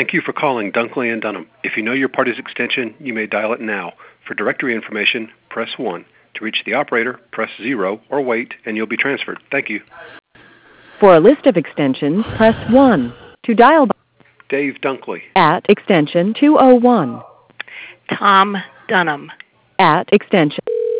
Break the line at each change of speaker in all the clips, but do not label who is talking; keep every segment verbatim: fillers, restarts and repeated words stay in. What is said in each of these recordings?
Thank you for calling Dunkley and Dunham. If you know your party's extension, you may dial it now. For directory information, press one. To reach the operator, press zero or wait and you'll be transferred. Thank you.
For a list of extensions, press one. To dial
Dave Dunkley
at extension two oh one.
Tom Dunham
at extension.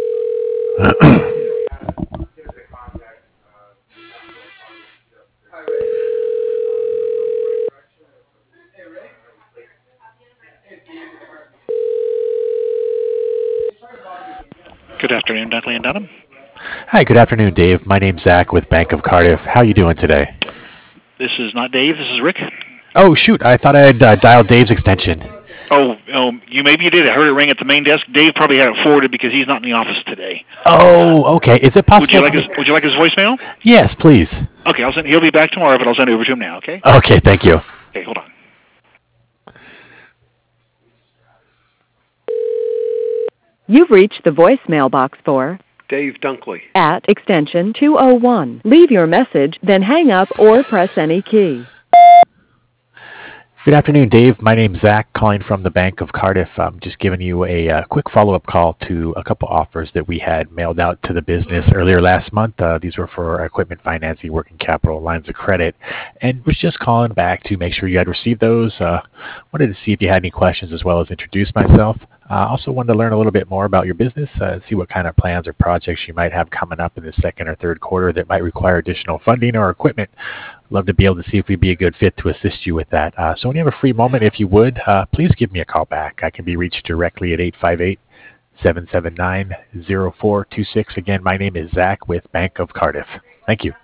Good afternoon, Dunkley and Dunham.
Hi, good afternoon, Dave. My name's Zach with Bank of Cardiff. How are you doing today?
This is not Dave. This is Rick.
Oh, shoot. I thought I had uh, dialed Dave's extension.
Oh, oh, you maybe you did. I heard it ring at the main desk. Dave probably had it forwarded because he's not in the office today.
Oh, okay. Is it possible?
Would you like his, would you like his voicemail?
Yes, please.
Okay, I'll send. He'll be back tomorrow, but I'll send it over to him now. Okay.
Okay, thank you.
Okay, hold on.
You've reached the voicemail box for
Dave Dunkley
at extension two oh one. Leave your message, then hang up or press any key.
Good afternoon, Dave. My name's Zach, calling from the Bank of Cardiff. I'm just giving you a uh, quick follow-up call to a couple offers that we had mailed out to the business earlier last month. Uh, these were for equipment financing, working capital, lines of credit, and was just calling back to make sure you had received those. Uh, wanted to see if you had any questions as well as introduce myself. Uh, also wanted to learn a little bit more about your business, uh, see what kind of plans or projects you might have coming up in the second or third quarter that might require additional funding or equipment. Love to be able to see if we'd be a good fit to assist you with that. Uh, so when you have a free moment, if you would, uh, please give me a call back. I can be reached directly at eight five eight, seven seven nine, zero four two six. Again, my name is Zach with Bank of Cardiff. Thank you.